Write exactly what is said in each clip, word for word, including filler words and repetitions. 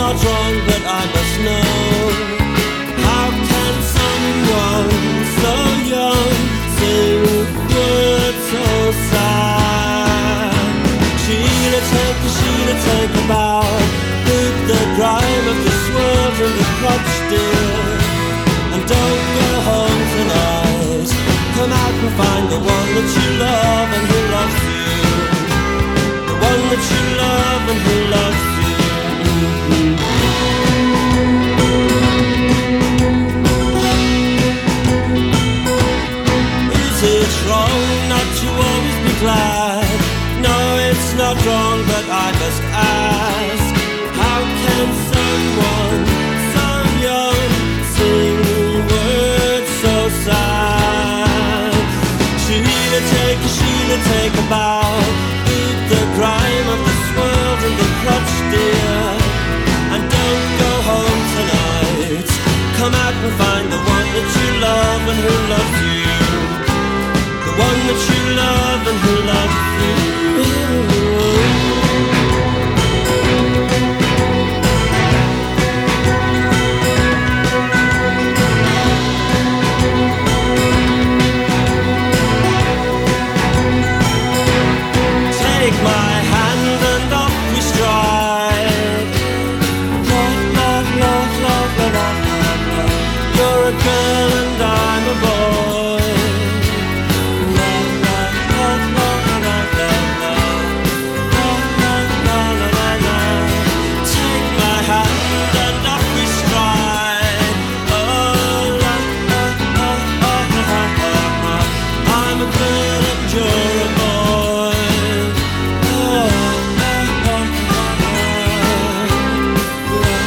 not wrong, but I must know. How can someone so young sing words so sad? Sheila, take a, Sheila, take a bow. Leave the grime of this world in the crotch, dear, and don't go home tonight. Come out and find the one that you love and who loves you. The one that you love and who loves you. Is it wrong not to always be glad? No, it's not wrong, but I must ask. How can someone so young sing words so sad? Sheila, take a, Sheila, take a bow. Leave the grime of this world in the crotch, dear, and don't go home tonight. Come out and find the one that you love and who loves you. The one that you love and who loves you. Take my hand and off we stride. Love, love, love, love, love, love, love. You're a girl and I'm a boy. Love, love, love, love, love, love, love. Love, love, love, love, love. Take my hand and off we stride. Oh, love, love, love, love, love, love, love. I'm a girl and you're a boy.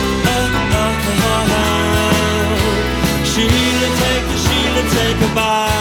Sheila, take a, Sheila, take a bow.